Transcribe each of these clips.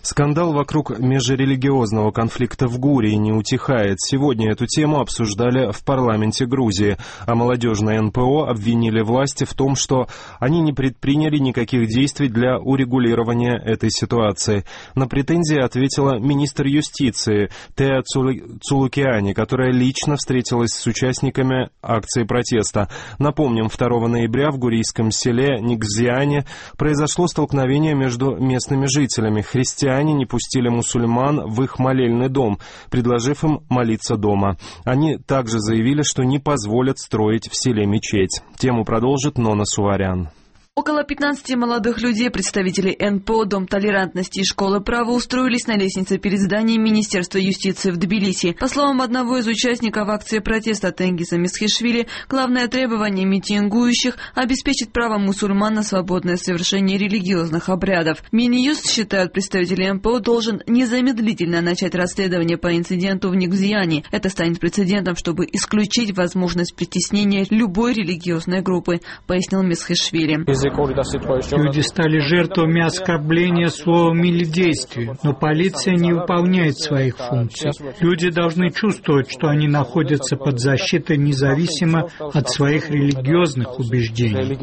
Скандал вокруг межрелигиозного конфликта в Гурии не утихает. Сегодня эту тему обсуждали в парламенте Грузии, а молодежное НПО обвинили власти в том, что они не предприняли никаких действий для урегулирования этой ситуации. На претензии ответила министр юстиции Теа Цулукиани, которая лично встретилась с участниками акции протеста. Напомним, 2 ноября в гурийском селе Никзиане произошло столкновение между местными жителями. Христиане не пустили мусульман в их молельный дом, предложив им молиться дома. Они также заявили, что не позволят строить в селе мечеть. Тему продолжит Нона Суварян. Около 15 молодых людей, представителей НПО, Дом толерантности и Школы права, устроились на лестнице перед зданием Министерства юстиции в Тбилиси. По словам одного из участников акции протеста Тенгиза Месхишвили, главное требование митингующих – обеспечить право мусульман на свободное совершение религиозных обрядов. Минюст, считают представители НПО, должен незамедлительно начать расследование по инциденту в Никзиане. Это станет прецедентом, чтобы исключить возможность притеснения любой религиозной группы, пояснил Месхишвили. Люди стали жертвами оскорбления словом или действием, но полиция не выполняет своих функций. Люди должны чувствовать, что они находятся под защитой независимо от своих религиозных убеждений.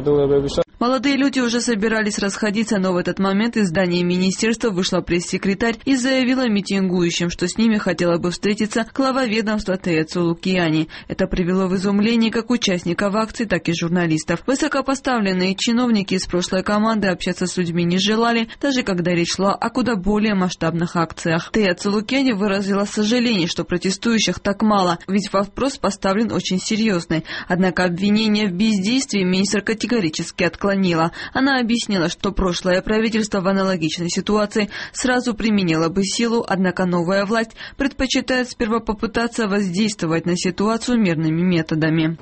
Молодые люди уже собирались расходиться, но в этот момент из здания министерства вышла пресс-секретарь и заявила митингующим, что с ними хотела бы встретиться глава ведомства Теа Цулукиани. Это привело в изумление как участников акции, так и журналистов. Высокопоставленные чиновники из прошлой команды общаться с людьми не желали, даже когда речь шла о куда более масштабных акциях. Теа Цулукиани выразила сожаление, что протестующих так мало, ведь вопрос поставлен очень серьезный. Однако обвинение в бездействии министр категорически отклонила. Она объяснила, что прошлое правительство в аналогичной ситуации сразу применило бы силу, однако новая власть предпочитает сперва попытаться воздействовать на ситуацию мирными методами.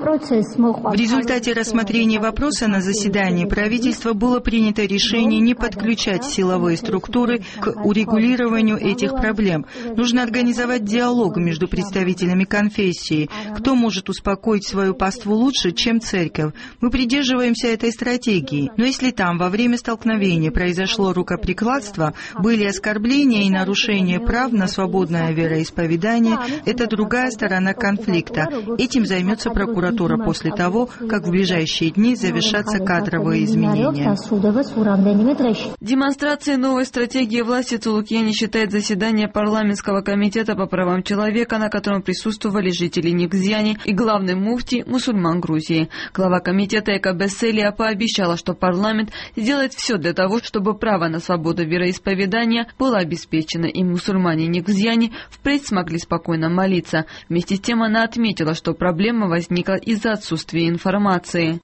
В результате рассмотрения вопроса на заседании правительства было принято решение не подключать силовые структуры к урегулированию этих проблем. Нужно организовать диалог между представителями конфессии. Кто может успокоить свою паству лучше, чем церковь? Мы придерживаемся этой стратегии. Но если там во время столкновения произошло рукоприкладство, были оскорбления и нарушения прав на свободное вероисповедание, это другая сторона конфликта. Этим займется прокуратура после того, как в ближайшие дни завершатся кадровые изменения. Демонстрацией новой стратегии власти Цулукиани считает заседание парламентского комитета по правам человека, на котором присутствовали жители Никзиани и главный муфти мусульман Грузии. Глава комитета Эка Бесселия пообещала, что парламент сделает все для того, чтобы право на свободу вероисповедания было обеспечено, и мусульмане Никзиани впредь смогли спокойно молиться. Вместе с тем она отметила, что проблема возникла из-за отсутствия информации.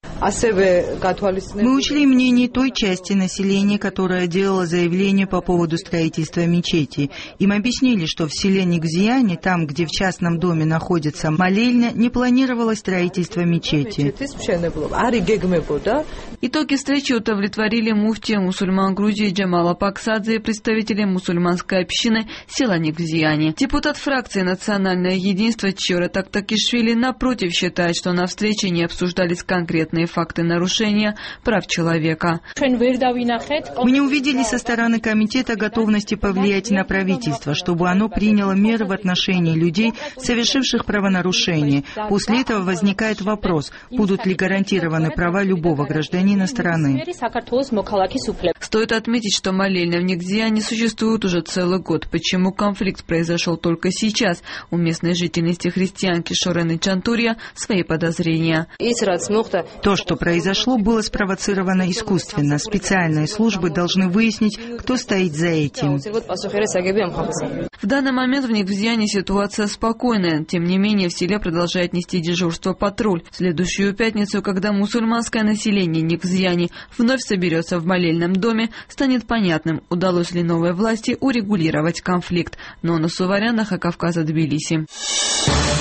Мы учли мнение той части населения, которая делала заявление по поводу строительства мечети. Им объяснили, что в селе Никзиане, там, где в частном доме находится молельня, не планировалось строительство мечети. Итоги встречи удовлетворили муфтия мусульман Грузии Джамала Паксадзе и представители мусульманской общины села Никзиане. Депутат фракции «Национальное единство» Чора Тактакишвили напротив считает, что на встрече не обсуждались конкретные факты нарушения прав человека. Мы не увидели со стороны комитета готовности повлиять на правительство, чтобы оно приняло меры в отношении людей, совершивших правонарушения. После этого возникает вопрос, будут ли гарантированы права любого гражданина страны. Стоит отметить, что молельня в Никзиане существует уже целый год. Почему конфликт произошел только сейчас? У местной жительницы христианки Шорены Чантурия свои подозрения. То, что произошло, было спровоцировано искусственно. Специальные службы должны выяснить, кто стоит за этим. В данный момент в Никзиане ситуация спокойная. Тем не менее, в селе продолжает нести дежурство патруль. В следующую пятницу, когда мусульманское население Никзиане вновь соберется в молельном доме, станет понятным, удалось ли новой власти урегулировать конфликт. Нона Суварян, Кавказа, Тбилиси.